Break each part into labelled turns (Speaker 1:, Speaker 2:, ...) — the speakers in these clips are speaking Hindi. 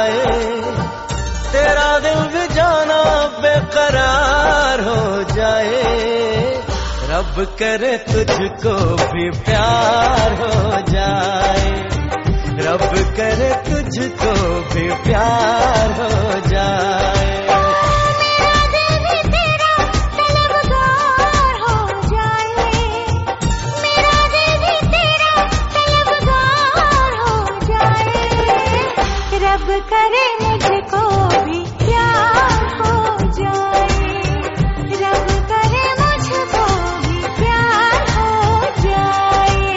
Speaker 1: जाए, तेरा दिल भी जाना बेकरार हो जाए। रब करे तुझको भी प्यार हो जाए, रब करे तुझको भी प्यार हो जाए।
Speaker 2: रब करे मुझको भी प्यार हो जाए, रब करे मुझको भी प्यार हो जाए।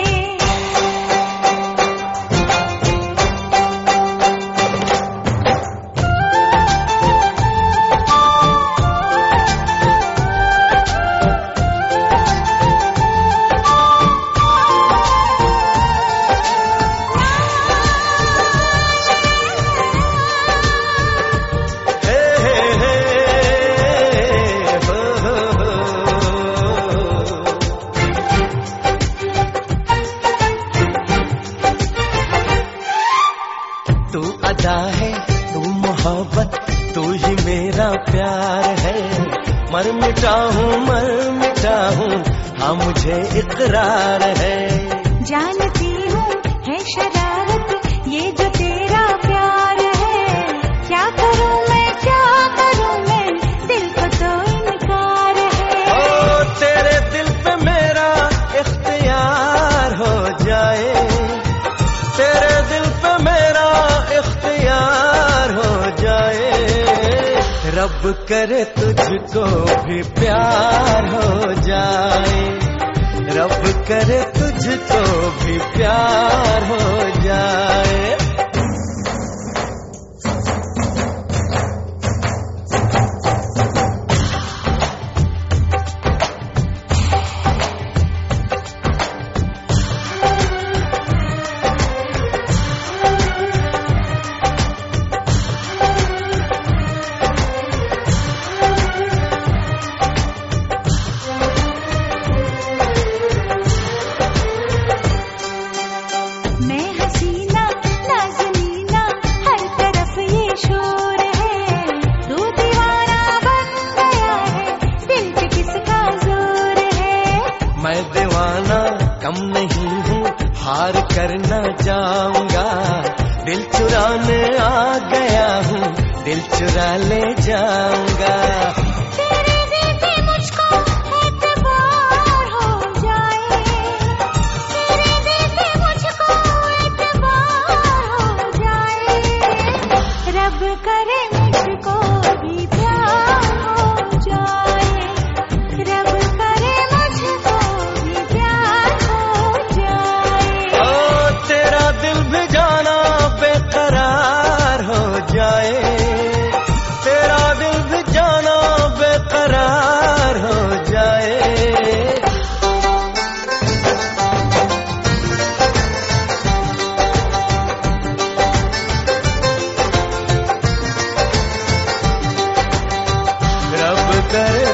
Speaker 1: तू अदा है, तू मोहब्बत, तू ही मेरा प्यार है। मर मिटा हूँ, हाँ मुझे इकरार है।
Speaker 2: जानती हूँ है शरारत ये जो तेरा प्यार है, क्या करूँ मैं, दिल को तो इनकार है।
Speaker 1: ओ तेरे दिल पे मेरा इख्तियार हो जाए, तेरे दिल पे मेरा इख्तियार हो जाए। रब करे तुझको भी प्यार हो जाए, रब करे तुझको भी प्यार हो जाए। मैं दीवाना कम नहीं हूँ, हार करना जाऊंगा। दिल चुराने आ गया हूँ, दिल चुरा ले जाऊंगा।
Speaker 2: तेरे दिल पे मुझको एतबार हो जाए, तेरे दिल पे मुझको एतबार हो जाए। रब करे मुझको भी प्यार हो जाए, रब करे मुझको भी प्यार हो जाए।
Speaker 1: ओ तेरा दिल भी जाना बेकरार हो जाए, तेरा दिल भी जाना बेकरार हो जाए। रब करे